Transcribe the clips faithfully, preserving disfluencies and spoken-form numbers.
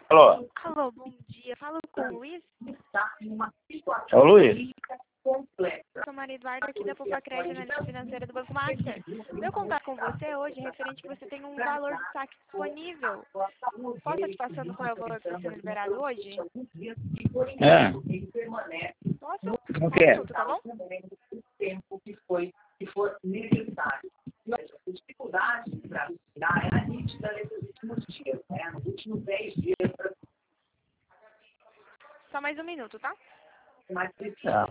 Alô? Alô, bom dia. Falo com o Luiz. É o Luiz? Sou Maria Eduarda, aqui da Poupa Crédito, analista financeira do Banco Master. Meu contato com você hoje é referente que você tem um valor de saque disponível. Posso estar te passando qual é o valor que está sendo liberado hoje? É. Posso? Como Um que é? minuto, tá bom? Só mais um minuto, tá? Tá.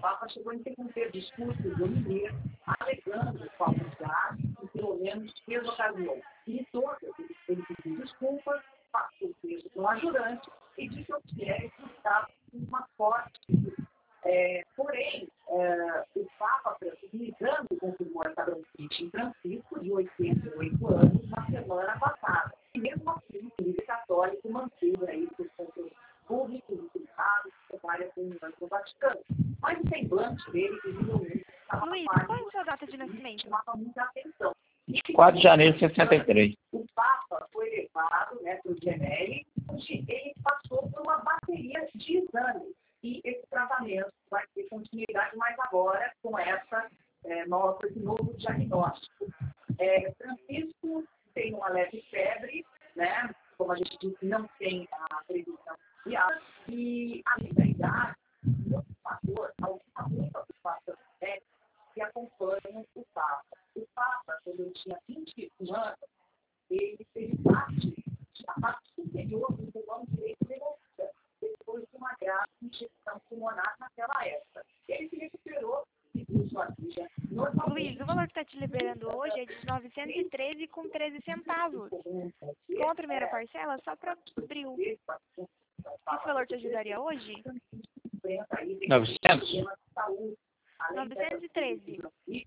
Luiz, qual é a sua data de nascimento? quatro de janeiro de sessenta e três. Luiz, o valor que está te liberando hoje é de novecentos e treze com treze centavos. Com a primeira parcela, só para abril. Esse valor te ajudaria hoje? novecentos? novecentos e treze.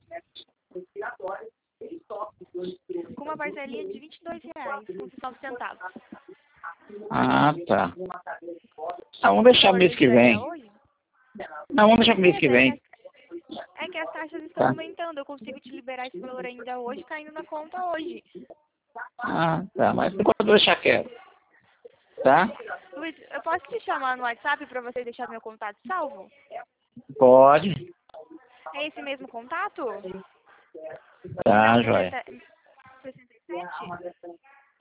Com uma parcelinha de vinte e dois reais com nove centavos. Ah, tá. Ah, vamos deixar mês que vem. Hoje? Não, vamos deixar mês que É vem. que, é que as taxas estão Tá. aumentando. Eu consigo te liberar esse valor ainda hoje, caindo na conta hoje. Ah, tá. Mas por enquanto eu vou deixar quieto. Tá? Luiz, eu posso te chamar no WhatsApp para você deixar meu contato salvo? Pode. É esse mesmo contato? Tá, joia. sessenta e sete?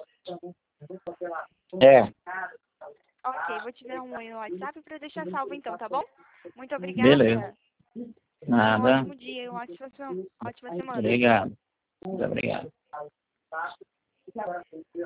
É. Ok, vou te dar um oi no WhatsApp para deixar salvo então, tá bom? Muito obrigada. Beleza. Um Nada. ótimo dia e uma ótima, ótima semana. Obrigado. Muito obrigado.